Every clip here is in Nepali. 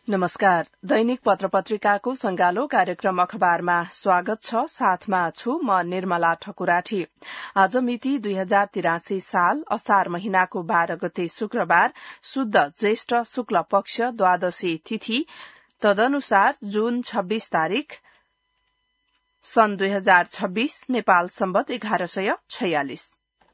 नमस्कार। दैनिक पत्र-पत्रिकाको संगालो कार्यक्रम अखबारमा स्वागत छ। साथमा छु म निर्मला ठकुराठी। आज मिति 2083 साल असार महिनाको 12 गते शुक्रबार, शुद्ध ज्येष्ठ शुक्ल पक्ष द्वादशी तिथि, तदनुसार जून 26 तारिक सन् 2026 नेपाल सम्वत 1146।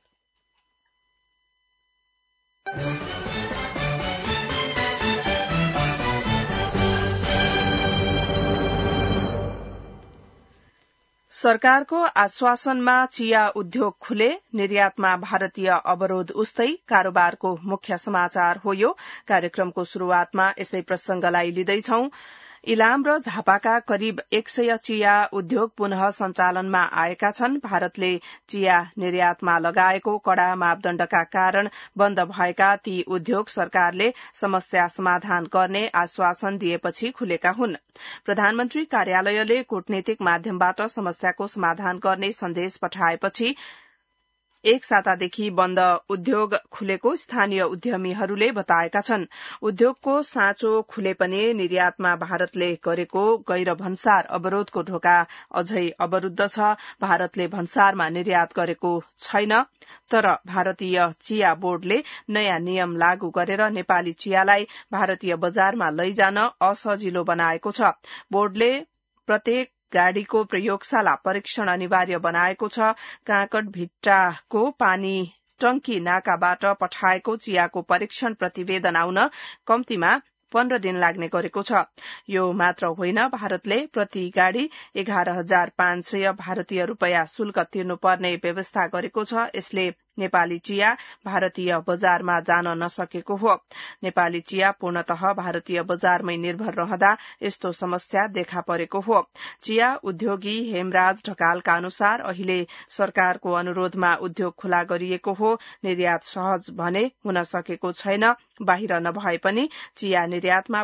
सरकारको आश्वासनमा चिया उद्योग खुले, निर्यातमा भारतीय अवरोध उस्तै, कारोबारको मुख्य समाचार हो यो। कार्यक्रमको शुरूआतमा यसै प्रसंगलाई लिँदैछौ। इलाम र झापाका करिब 100 चिया उद्योग पुनः सञ्चालनमा आएका छन्। भारतले चिया निर्यातमा लगाएको कड़ा मापदण्डका कारण बन्द भएका ती उद्योग सरकारले समस्या समाधान गर्ने आश्वासन दिएपछि खुलेका हुन्। प्रधानमन्त्री कार्यालयले कूटनीतिक माध्यमबाट समस्याको समाधान गर्ने सन्देश पठाएपछि एक सातादेखि बन्द उद्योग खुलेको स्थानीय उद्यमीहरूले बताएका छन्। उद्योगको साँचो खुले पनि निर्यातमा भारतले गरेको गैर भन्सार अवरोधको ढोका अझै अवरूद्ध छ। भारतले भन्सारमा निर्यात गरेको छैन, तर भारतीय चिया बोर्डले नयाँ नियम लागू गरेर नेपाली चियालाई भारतीय बजारमा लैजान असजिलो बनाएको छ। बोर्डले प्रत्येक गाड़ीको प्रयोगशाला परीक्षण अनिवार्य बनाएको छ। काँकड भिट्टाको पानी टंकी नाकाबाट पठाएको चियाको परीक्षण प्रतिवेदन आउन कम्तीमा 15 दिन लाग्ने गरेको छ। यो मात्र होइन, भारतले प्रति गाड़ी 11,500 भारतीय रूपैयाँ शुल्क तिर्नुपर्ने व्यवस्था गरेको छ। यसले नेपाली चिया भारतीय बजारमा जान नसकेको हो। नेपाली चिया पूर्णतः भारतीय बजारमै निर्भर रहँदा यस्तो समस्या देखा परेको हो। चिया उद्योगी हेमराज ढकालका अनुसार अहिले सरकारको अनुरोधमा उद्योग खुला गरिएको हो। निर्यात सहज भने हुन सकेको छैन। बाहिर नभए पनि चिया निर्यातमा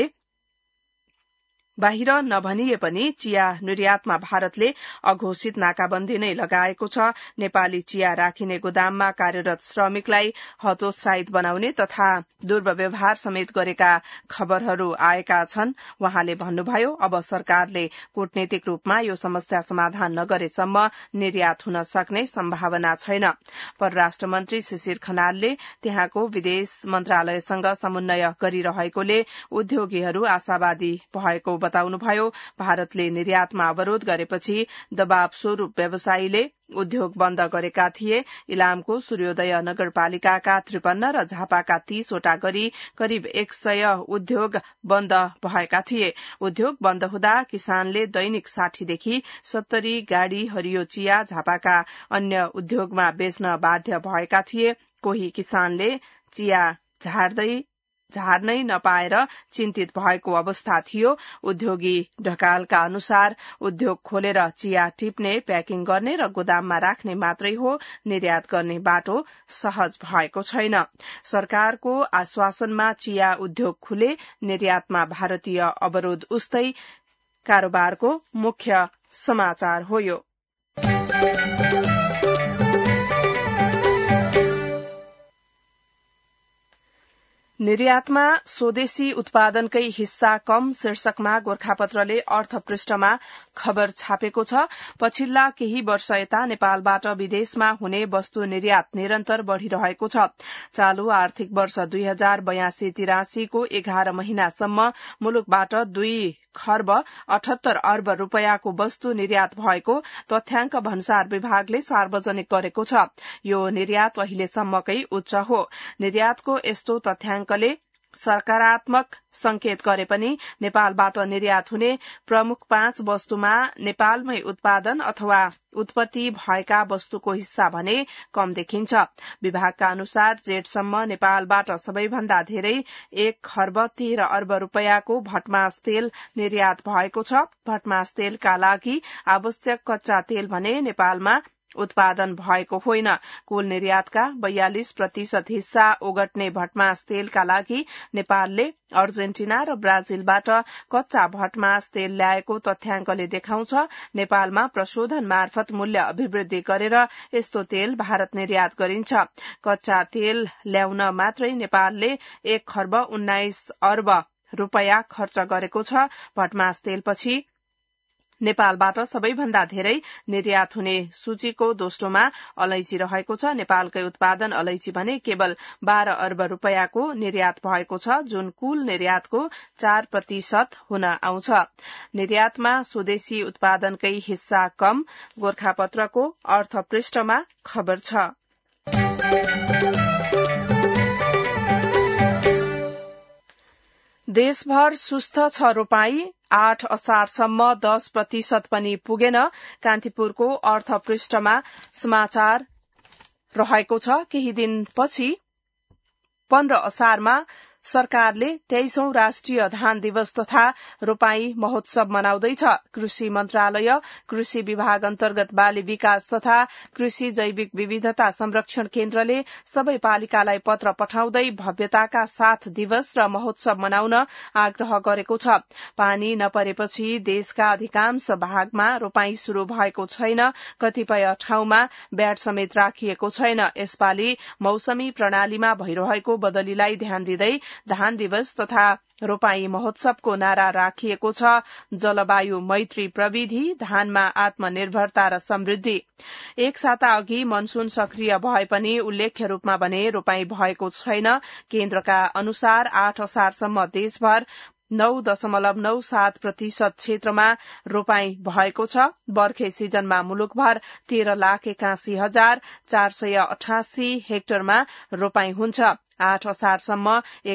बाहिर नभनिए पनि चिया निर्यातमा भारतले अघोषित नाकाबन्दी नै लगाएको छ। नेपाली चिया राखिने गोदाममा कार्यरत श्रमिकलाई हतोत्साहित बनाउने तथा दुर्व्यवहार समेत गरेका खबरहरू आएका छन्। वहाँले भन्नुभयो, अब सरकारले कूटनीतिक रूपमा यो समस्या समाधान नगरेसम्म निर्यात हुन सक्ने सम्भावना छैन। परराष्ट्र मन्त्री शिशिर खनालले त्यहाँको विदेश मन्त्रालयसँग समन्वय गरिरहेकोले उद्योगीहरू आशावादी भएको बताउनुभयो। भारतले निर्यातमा अवरोध गरेपछि दबाव स्वरूप व्यवसायीले उद्योग बन्द गरेका थिए। इलामको सूर्योदय नगरपालिकाका 53 र झापाका 30 वटा गरी करिब 100 उद्योग बन्द भएका थिए। उद्योग बन्द हुँदा किसानले दैनिक 60 देखि 70 गाड़ी हरियो चिया झापाका अन्य उद्योगमा बेच्न बाध्य भएका थिए। कोही किसानले चिया झार्नै नपाएर चिन्तित भएको अवस्था थियो। उद्योगी ढकालका अनुसार उद्योग खोलेर चिया टिप्ने, प्याकिङ गर्ने र गोदाममा राख्ने मात्रै हो, निर्यात गर्ने बाटो सहज भएको छैन। सरकारको आश्वासनमा चिया उद्योग खुले, निर्यातमा भारतीय अवरोध उस्तै, कारोबारको मुख्य समाचार हो यो। निर्यातमा स्वदेशी उत्पादनकै हिस्सा कम शीर्षकमा गोरखापत्रले अर्थपृष्ठमा खबर छापेको छ। पछिल्ला केही वर्ष यता नेपालबाट विदेशमा हुने वस्तु निर्यात निरन्तर बढ़िरहेको छ। चालू आर्थिक वर्ष 2082-83 को 11 महिनासम्म मुलुकबाट 2 खर्ब 78 अर्ब रूपैयाँको वस्तु निर्यात भएको तथ्याङ्क भन्सार विभागले सार्वजनिक गरेको छ। यो निर्यात अहिलेसम्मकै उच्च हो। निर्यातको यस्तो तथ्याङ्कले सकारात्मक संकेत गरे पनि नेपालबाट निर्यात हुने प्रमुख 5 वस्तुमा नेपालमै उत्पादन अथवा उत्पत्ति भएका वस्तुको हिस्सा भने कम देखिन्छ। विभागका अनुसार जेठसम्म नेपालबाट सबैभन्दा धेरै 1 खर्ब 13 अर्ब रूपैयाँको भटमास तेल निर्यात भएको छ। भटमास तेलका लागि आवश्यक कच्चा तेल भने नेपालमा उत्पादन भएको होइन। कुल निर्यातका 42% हिस्सा ओगट्ने भटमास तेलका लागि नेपालले अर्जेन्टिना र ब्राजिलबाट कच्चा भटमास तेल ल्याएको तथ्याङ्कले देखाउँछ। नेपालमा प्रशोधन मार्फत मूल्य अभिवृद्धि गरेर यस्तो तेल भारत निर्यात गरिन्छ। कच्चा तेल ल्याउन मात्रै नेपालले 1 खर्ब 19 अर्ब रुपैयाँ खर्च गरेको छ। भटमास तेलपछि नेपालबाट सबैभन्दा धेरै निर्यात हुने सूचीको दोस्रोमा अलैची रहेको छ। नेपालकै उत्पादन अलैची भने केवल 12 अर्ब रुपैयाँको निर्यात भएको छ, जुन कुल निर्यातको 4% हुन आउँछ। निर्यातमा स्वदेशी उत्पादनकै हिस्सा कम। गोरखापत्रको अर्थपृष्ठमा खबर छ। देशभर सुस्त छ रोपाई, 8 असारसम्म 10% पनि पुगेन। कान्तिपुरको अर्थपृष्ठमा समाचार रहेको छ। केही दिनपछि 15 असारमा सरकारले 23औं राष्ट्रिय धान दिवस तथा रोपाई महोत्सव मनाउँदैछ। कृषि मन्त्रालय, कृषि विभाग अन्तर्गत बाली विकास तथा कृषि जैविक विविधता संरक्षण केन्द्रले सबै पालिकालाई पत्र पठाउँदै भव्यताका साथ दिवस र महोत्सव मनाउन आग्रह गरेको छ। पानी नपरेपछि देशका अधिकांश भागमा रोपाई शुरू भएको छैन। कतिपय ठाउँमा ब्याड समेत राखिएको छैन। यसपालि मौसमी प्रणालीमा भइरहेको बदलीलाई ध्यान दिँदै धान दिवस तथा रोपाई महोत्सवको नारा राखिएको छ। जलवायु मैत्री प्रविधि, धानमा आत्मनिर्भरता र समृद्धि। एक साता अघि मनसून सक्रिय भए पनि उल्लेख्य रूपमा भने रोपाई भएको छैन। केन्द्रका अनुसार 8 असारसम्म देशभर 9.97% क्षेत्रमा रोपाई भएको छ। बर्खे सिजनमा मुलुकभर 13,81,488 हेक्टरमा रोपाई हुन्छ। 8 असारसम्म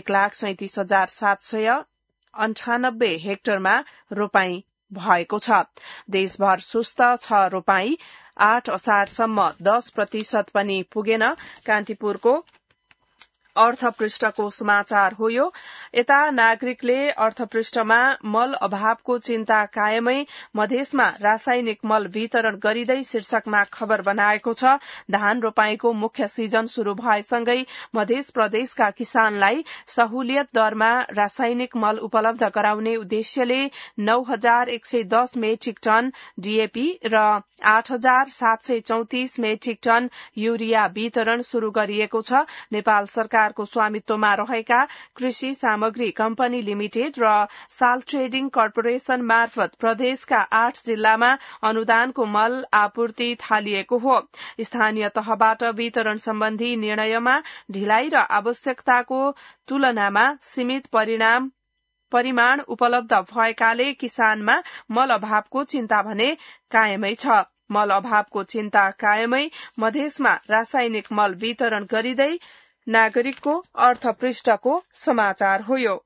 1,37,798 हेक्टरमा रोपाई भएको छ। देशभर सुस्त छ रोपाई, 8 असारसम्म 10% पनि पुगेन। कान्तिपुरको अर्थपृष्ठको समाचार हो यो। यता नागरिकले अर्थपृष्ठमा मल अभावको चिन्ता कायमै, मधेसमा रासायनिक मल वितरण गरिँदै शीर्षकमा खबर बनाएको छ। धान रोपाईको मुख्य सिजन शुरू भएसँगै मध्य प्रदेशका किसानलाई सहुलियत दरमा रासायनिक मल उपलब्ध गराउने उद्देश्यले 9,110 मेट्रिक टन डीएपी र 8,734 मेट्रिक टन युरिया वितरण शुरू गरिएको छ। नेपाल सरकारको स्वामित्वमा रहेका कृषि सामग्री कम्पनी लिमिटेड र साल ट्रेडिङ कर्पोरेशन मार्फत प्रदेशका 8 जिल्लामा अनुदानको मल आपूर्ति थालिएको हो। स्थानीय तहबाट वितरण सम्बन्धी निर्णयमा ढिलाइ र आवश्यकताको तुलनामा सीमित परिमाण उपलब्ध भएकाले किसानमा मल अभावको चिन्ता भने कायमै छ। मल अभावको चिन्ता कायमै, मधेसमा रासायनिक मल वितरण गरिँदै नागरिकको अर्थपृष्ठको समाचार हो यो।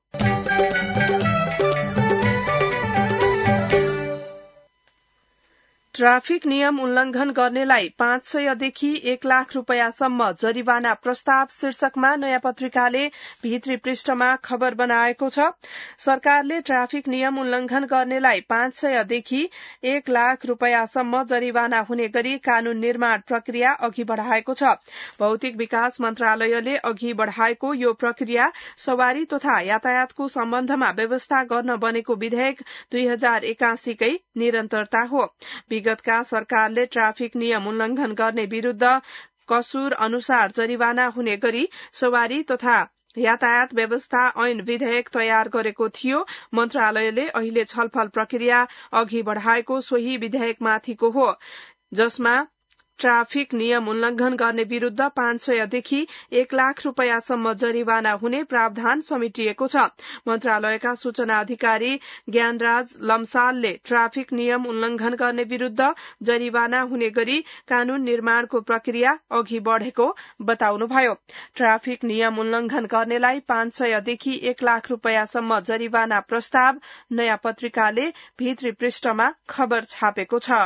ट्राफिक नियम उल्लंघन गर्नेलाई 500 देखि 1 लाख रुपैयाँसम्म जरिवाना प्रस्ताव शीर्षकमा नयाँ पत्रिकाले भित्री पृष्ठमा खबर बनाएको छ। सरकारले ट्राफिक नियम उल्लंघन गर्नेलाई 500 देखि 1 लाख रुपैयाँसम्म जरिवाना हुने गरी कानून निर्माण प्रक्रिया अघि बढ़ाएको छ। भौतिक विकास मन्त्रालयले अघि बढ़ाएको यो प्रक्रिया सवारी तथा यातायातको सम्बन्धमा व्यवस्था गर्न बनेको विधेयक 2081 कै निरन्तरता हो। विगतका सरकारले ट्राफिक नियम उल्लंघन गर्ने विरूद्ध कसुर अनुसार जरिवाना हुने गरी सवारी तथा यातायात व्यवस्था ऐन विधेयक तयार गरेको थियो। मन्त्रालयले अहिले छलफल प्रक्रिया अघि बढ़ाएको सोही विधेयकमाथिको हो, जसमा ट्राफिक नियम उल्लंघन गर्ने विरूद्ध 500 देखि 1 लाख रुपैयाँसम्म जरिवाना हुने प्रावधान समेटिएको छ। मन्त्रालयका सूचना अधिकारी ज्ञानराज लम्सालले ट्राफिक नियम उल्लंघन गर्ने विरूद्ध जरिवाना हुने गरी कानून निर्माणको प्रक्रिया अघि बढ़ेको बताउनुभयो। ट्राफिक नियम उल्लंघन गर्नेलाई 500 देखि 1 लाख रुपैयाँसम्म जरिवाना प्रस्ताव नयाँ पत्रिकाले भित्री पृष्ठमा खबर छापेको छ।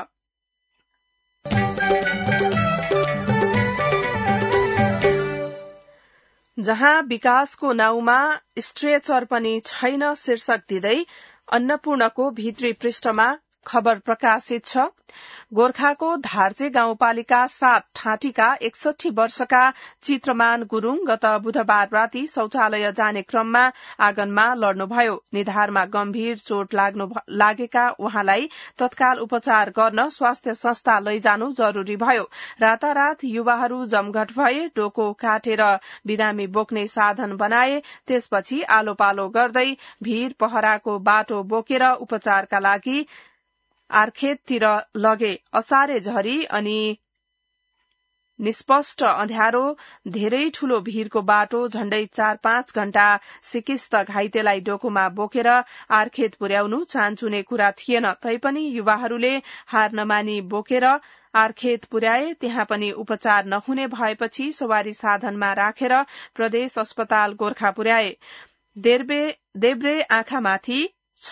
जहाँ विकासको नाउँमा स्ट्रेचर पनि छैन शीर्षक दिँदै अन्नपूर्णको भित्री पृष्ठमा खबर प्रकाशित छ। गोर्खाको धार्जे गाउँपालिका 7 ठाँटीका 61 वर्षका चित्रमान गुरूङ गत बुधबार राति शौचालय जाने क्रममा आँगनमा लड्नुभयो। निधारमा गम्भीर चोट लागेका उहाँलाई तत्काल उपचार गर्न स्वास्थ्य संस्था लैजानु जरूरी भयो। रातारात युवाहरू जमघट भए, डोको काटेर बिरामी बोक्ने साधन बनाए। त्यसपछि आलो पालो गर्दै भीर पहराको बाटो बोकेर उपचारका लागि आर्खेततिर लगे। असारे झरी अनि निष्पष्ट अँध्यारो, धेरै ठूलो भीरको बाटो, झण्डै 4-5 घण्टा सिकिस्त घाइतेलाई डोकोमा बोकेर आर्खेत पुर्याउनु चान्चुने कुरा थिएन। तैपनि युवाहरूले हार नमानी बोकेर आर्खेत पुर्याए। त्यहाँ पनि उपचार नहुने भएपछि सवारी साधनमा राखेर प्रदेश अस्पताल गोर्खा पुर्याए। देब्रे आँखामाथि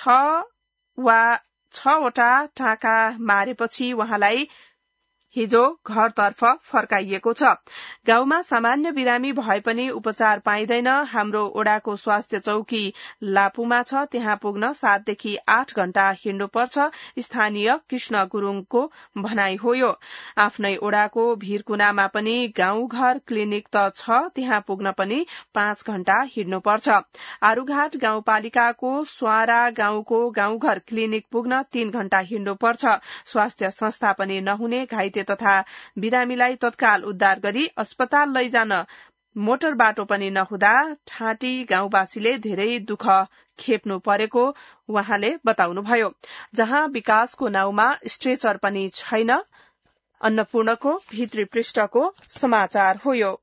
6वटा टाँका मारेपछि उहाँलाई हिजो घरतर्फ फर्काइएको छ। गाउँमा सामान्य बिरामी भए पनि उपचार पाइँदैन। हाम्रो ओडाको स्वास्थ्य चौकी लापुमा छ, त्यहाँ पुग्न 7 देखि 8 घण्टा हिँड्नुपर्छ। स्थानीय कृष्ण गुरूङको भनाई हो। यो आफ्नै ओडाको भीरकुनामा पनि गाउँघर क्लिनिक त छ, त्यहाँ पुग्न पनि 5 घण्टा हिँड्नुपर्छ। आरूघाट गाउँपालिकाको स्वारा गाउँको गाउँघर क्लिनिक पुग्न 3 घण्टा हिँड्नुपर्छ। स्वास्थ्य संस्था पनि नहुने, घाइते तथा बिरामीलाई तत्काल उद्धार गरी अस्पताल लैजान मोटर बाटो पनि नहुँदा ठाँटी गाउँवासीले धेरै दुःख खेप्नु परेको उहाँले बताउनुभयो। जहाँ विकासको नाउँमा स्ट्रेचर पनि छैन। अन्नपूर्णको भित्री पृष्ठको समाचार हो यो।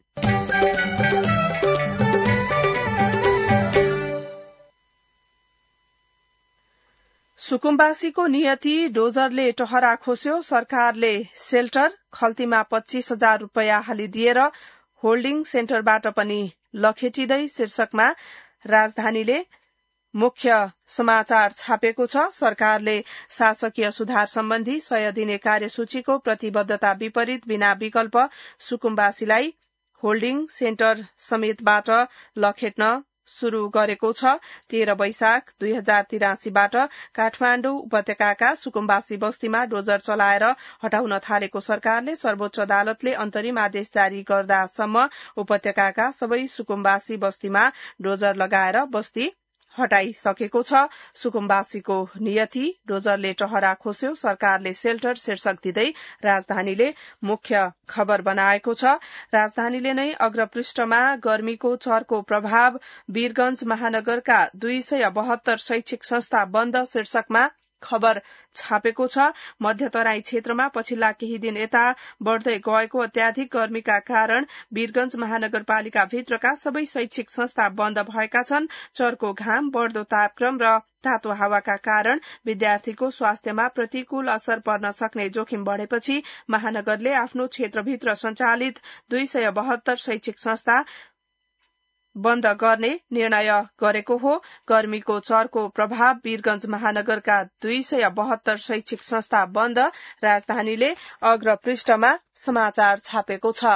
सुकुम्बासीको नियति डोजरले टहरा खोस्यो। सरकारले सेल्टर खल्तीमा 25,000 रुपियाँ हालिदिएर होल्डिङ सेन्टरबाट पनि लखेटिँदै शीर्षकमा राजधानीले मुख्य समाचार छापेको छ। सरकारले शासकीय सुधार सम्बन्धी 100 दिने कार्यसूचीको प्रतिबद्धता विपरीत बिना विकल्प सुकुम्बासीलाई होल्डिङ सेन्टर समेतबाट लखेट्न शुरू गरेको छ। 13 वैशाख 2083बाट काठमाडौँ उपत्यकाका सुकुम्बासी बस्तीमा डोजर चलाएर हटाउन थालेको सरकारले सर्वोच्च अदालतले अन्तरिम आदेश जारी गर्दासम्म उपत्यकाका सबै सुकुम्बासी बस्तीमा डोजर लगाएर बस्ती हटाइसकेको छ। सुकुम्बासीको नियति डोजरले टहरा खोस्यो, सरकारले सेल्टर शीर्षक दिँदै राजधानीले मुख्य खबर बनाएको छ। राजधानीले नै अग्रपृष्ठमा गर्मीको चर्को प्रभाव, वीरगंज महानगरका 272 शैक्षिक संस्था बन्द शीर्षकमा खबर छापेको छ। मध्यतराई क्षेत्रमा पछिल्ला केही दिन यता बढ़दै गएको अत्याधिक गर्मीका कारण वीरगंज महानगरपालिका भित्रका सबै शैक्षिक संस्था बन्द भएका छन्। चर्को घाम, बढ़दो तापक्रम र तातो हावाका कारण विद्यार्थीको स्वास्थ्यमा प्रतिकूल असर पर्न सक्ने जोखिम बढ़ेपछि महानगरले आफ्नो क्षेत्रभित्र सञ्चालित 272 शैक्षिक संस्था बन्द गर्ने निर्णय गरेको हो। गर्मीको चर्को प्रभाव, वीरगंज महानगरका 272 शैक्षिक संस्था बन्द, राजधानीले अग्रपृष्ठमा समाचार छापेको छ।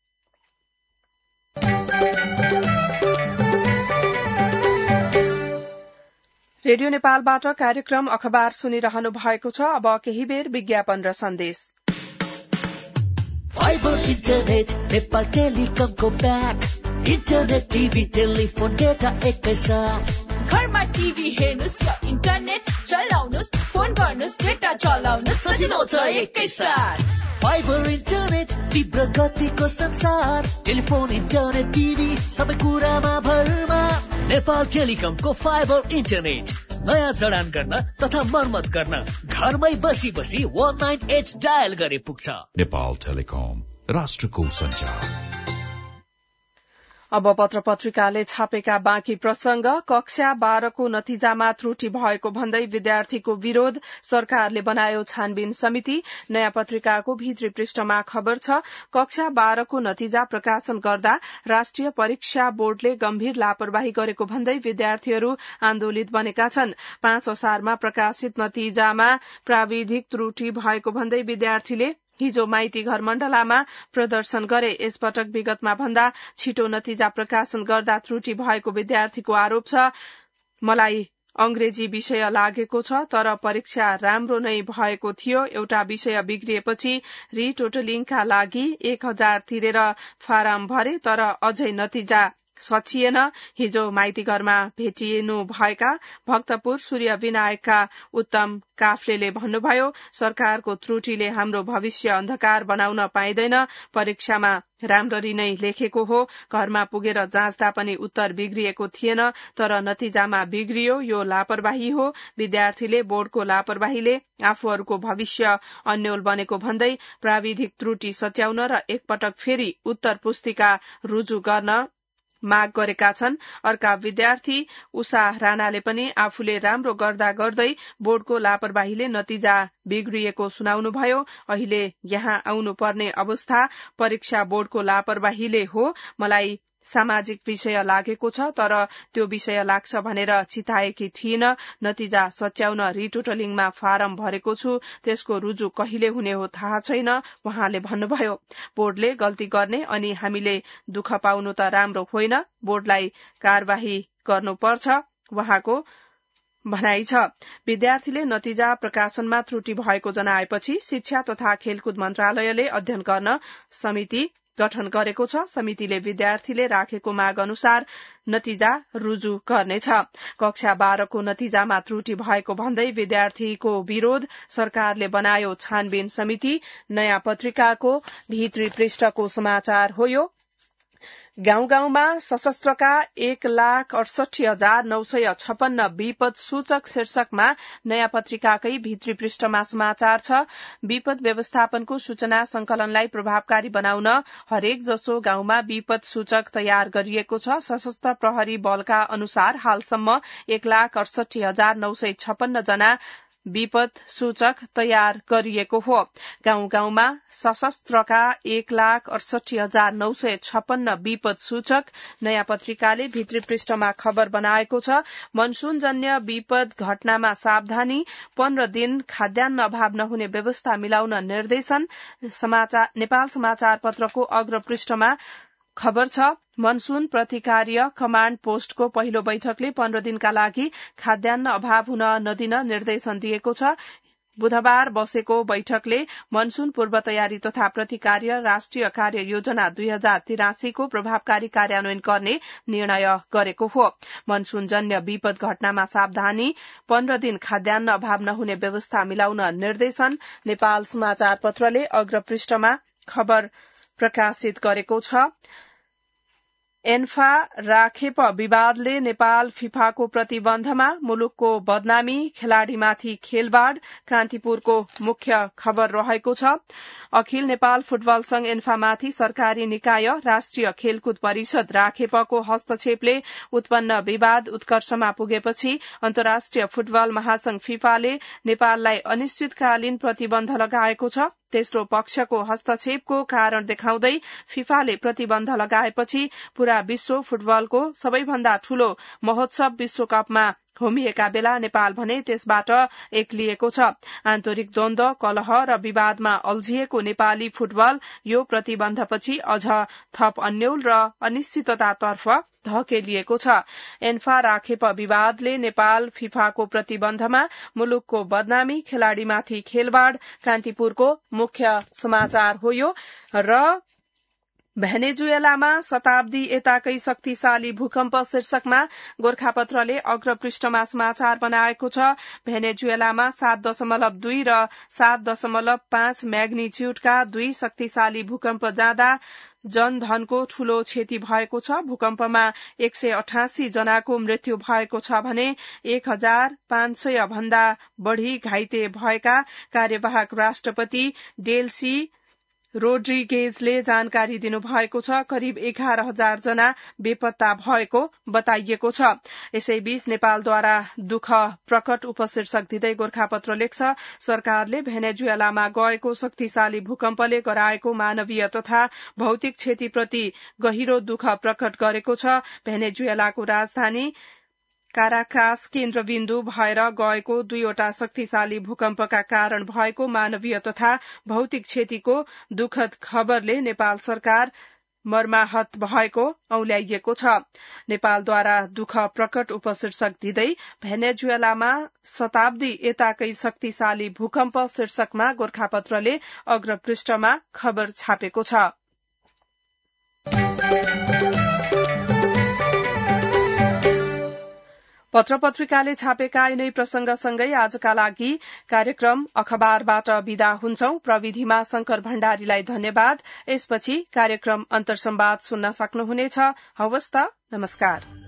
रेडियो नेपालबाट कार्यक्रम अखबार सुनिरहनु भएको छ। अब केही बेर विज्ञापन र सन्देश। फाइबर इन्टरनेट नेपाल टेलिकमको प्याक, इन्टरनेट, टिभी, टेलिफोन, डेटा एकैसाथ। घरमा टिभी हेर्नुस् या इन्टरनेट चलाउनुस्, फोन गर्नुस्, डेटा चलाउनुस्, सजिलो छ एकैसाथ। फाइबर इन्टरनेट, तीव्र गतिको संसार, टेलिफोन, इन्टरनेट, टिभी, सबै कुरामा भरमा। नेपाल टेलिकमको फाइबर इन्टरनेट नयाँ जडान गर्न तथा मर्मत गर्न घरमै बसी 19H डायल गरे पुग्छ। नेपाल टेलिकम, राष्ट्रको सञ्चार। अब पत्र पत्रिकाले छापेका बाँकी प्रसंग। कक्षा 12 को नतिजामा त्रुटि भएको भन्दै विद्यार्थीको विरोध, सरकारले बनायो छानबिन समिति। नयाँ पत्रिकाको भित्री पृष्ठमा खबर छ। कक्षा 12 को नतिजा प्रकाशन गर्दा राष्ट्रिय परीक्षा बोर्डले गम्भीर लापरवाही गरेको भन्दै विद्यार्थीहरू आन्दोलित बनेका छन्। 5 असारमा प्रकाशित नतिजामा प्राविधिक त्रुटि भएको भन्दै विद्यार्थीले हिजो माइती घर मण्डलामा प्रदर्शन गरे। यसपटक विगतमा भन्दा छिटो नतिजा प्रकाशन गर्दा त्रुटि भएको विद्यार्थीको आरोप छ। मलाई अंग्रेजी विषय लागेको छ तर परीक्षा राम्रो नै भएको थियो। एउटा विषय बिग्रिएपछि रिटोटलिङका लागि 1000 तिरेर फारम भरे तर अझै नतिजा सचिएन। हिजो माइतीघरमा भेटिनु भएका भक्तपुर सूर्य विनायकका उत्तम काफ्लेले भन्नुभयो, सरकारको त्रुटिले हाम्रो भविष्य अन्धकार बनाउन पाइँदैन। परीक्षामा राम्ररी नै लेखेको हो, घरमा पुगेर जाँच्दा पनि उत्तर बिग्रिएको थिएन तर नतिजामा बिग्रियो। यो लापरवाही हो। विद्यार्थीले बोर्डको लापरवाहीले आफूहरूको भविष्य अन्यल बनेको भन्दै प्राविधिक त्रुटि सच्याउन र एकपटक फेरि उत्तर पुस्तिका रुजु गर्न माग गरेका छन्। अर्का विद्यार्थी उषा राणाले पनि आफूले राम्रो गर्दा गर्दै बोर्डको लापरवाहीले नतिजा बिग्रिएको सुनाउनुभयो। अहिले यहाँ आउनु पर्ने अवस्था परीक्षा बोर्डको लापरवाहीले हो। मलाई सामाजिक विषय लागेको छ तर त्यो विषय लाग्छ भनेर चिताएकी थिइन। नतिजा सच्याउन रिटोटलिङमा फारम भरेको छु, त्यसको रुजु कहिले हुने हो थाहा छैन। उहाँले भन्नुभयो, बोर्डले गल्ती गर्ने अनि हामीले दुःख पाउनु त राम्रो होइन, बोर्डलाई कार्यवाही गर्नुपर्छ उहाँको भनाइ छ। विद्यार्थीले नतिजा प्रकाशनमा त्रुटि भएको जनाएपछि शिक्षा तथा खेलकुद मन्त्रालयले अध्ययन गर्न समिति गठन गरेको छ। समितिले विद्यार्थीले राखेको माग अनुसार नतिजा रुजु गर्नेछ। कक्षा 12 को नतिजामा त्रुटि भएको भन्दै विद्यार्थीको विरोध, सरकारले बनायो छानबिन समिति। नयाँ पत्रिकाको भित्री पृष्ठको समाचार हो यो। गाउँ गाउँमा सशस्त्रका 1,68,956 विपद सूचक शीर्षकमा नयाँ पत्रिकाकै भित्री पृष्ठमा समाचार छ। विपद व्यवस्थापनको सूचना संकलनलाई प्रभावकारी बनाउन हरेक जसो गाउँमा विपद सूचक तयार गरिएको छ। सशस्त्र प्रहरी बलका अनुसार हालसम्म 1,68,956 जना विपद सूचक तयार गरिएको हो। गाउँ गाउँमा सशस्त्रका 1,68,956 विपद सूचक। नयाँ पत्रिकाले भित्री पृष्ठमा खबर बनाएको छ। मनसूनजन्य विपद घटनामा सावधानी, 15 दिन खाद्यान्न अभाव नहुने व्यवस्था मिलाउन निर्देशन। नेपाल समाचार पत्रको अग्र पृष्ठमा खबर छ। मनसून प्रतिकार्य कमाण्ड पोस्टको पहिलो बैठकले 15 दिनका लागि खाद्यान्न अभाव हुन नदिन निर्देशन दिएको छ। बुधबार बसेको बैठकले मनसून पूर्व तयारी तथा प्रतिकार्य राष्ट्रिय कार्य योजना 2083 को प्रभावकारी कार्यान्वयन गर्ने निर्णय गरेको हो। मनसूनजन्य विपद घटनामा सावधानी, 15 दिन खाद्यान्न अभाव नहुने व्यवस्था मिलाउन निर्देशन। नेपाल समाचार पत्रले अग्र पृष्ठमा खबर प्रकाशित गरेको छ। एन्फा राखेप विवादले नेपाल फिफाको प्रतिबन्धमा, मुलुकको बदनामी, खेलाड़ीमाथि खेलबाड कान्तिपुरको मुख्य खबर रहेको छ। अखिल नेपाल फुटबल संघ एन्फामाथि सरकारी निकाय राष्ट्रिय खेलकुद परिषद राखेपको हस्तक्षेपले उत्पन्न विवाद उत्कर्षमा पुगेपछि अन्तर्राष्ट्रिय फुटबल महासंघ फिफाले नेपाललाई अनिश्चितकालीन प्रतिबन्ध लगाएको छ। तेस्रो पक्षको हस्तक्षेपको कारण देखाउँदै फिफाले प्रतिबन्ध लगाएपछि पूरा विश्व फुटबलको सबैभन्दा ठूलो महोत्सव विश्वकपमा होमिएका बेला नेपाल भने त्यसबाट एक्लिएको छ। आन्तरिक द्वन्द्व, कलह र विवादमा अल्झिएको नेपाली फुटबल यो प्रतिबन्धपछि अझ थप अन्यल र अनिश्चिततातर्फ धकेलिएको छ। एन्फा राखेप विवादले नेपाल फिफाको प्रतिबन्धमा, मुलुकको बदनामी, खेलाड़ीमाथि खेलबाड कान्तिपुरको मुख्य समाचार हो यो। र भेनेजुएलामा शताब्दी यताकै शक्तिशाली भूकम्प शीर्षकमा गोरखापत्रले अग्र पृष्ठमा समाचार बनाएको छ। भेनेजुएलामा 7.2 र 7.5 म्याग्निच्युडका 2 शक्तिशाली भूकम्प जाँदा जनधनको ठूलो क्षति भएको छ। भूकम्पमा 188 जनाको मृत्यु भएको छ भने 1500 भन्दा बढ़ी घाइते भएका कार्यवाहक राष्ट्रपति डेल्सी रोड्रिगेजले जानकारी दिनुभएको छ। करिब 11,000 जना बेपत्ता भएको बताइएको छ। यसैबीच नेपालद्वारा दुःख प्रकट उपशीर्षक दिँदै गोरखापत्र लेख्छ, सरकारले भेनेजुएलामा गएको शक्तिशाली भूकम्पले गराएको मानवीय तथा भौतिक क्षतिप्रति गहिरो दुःख प्रकट गरेको छ। भेनेजुएलाको राजधानी काराकास केन्द्रबिन्दु भएर गएको 2वटा शक्तिशाली भूकम्पका कारण भएको मानवीय तथा भौतिक क्षतिको दुखद खबरले नेपाल सरकार मर्माहत भएको औल्याइएको छ। नेपालद्वारा दुःख प्रकट उपशीर्षक दिँदै भेनेजुएलामा शताब्दी यताकै शक्तिशाली भूकम्प शीर्षकमा गोरखापत्रले अग्रपृष्ठमा खबर छापेको छ। पत्र पत्रिकाले छापेका यिनै प्रसंगसँगै आजका लागि कार्यक्रम अखबारबाट विदा हुन्छौं। प्रविधिमा शंकर भण्डारीलाई धन्यवाद। यसपछि कार्यक्रम अन्तर्संवाद सुन्न सक्नुहुनेछ। हवस् त, नमस्कार।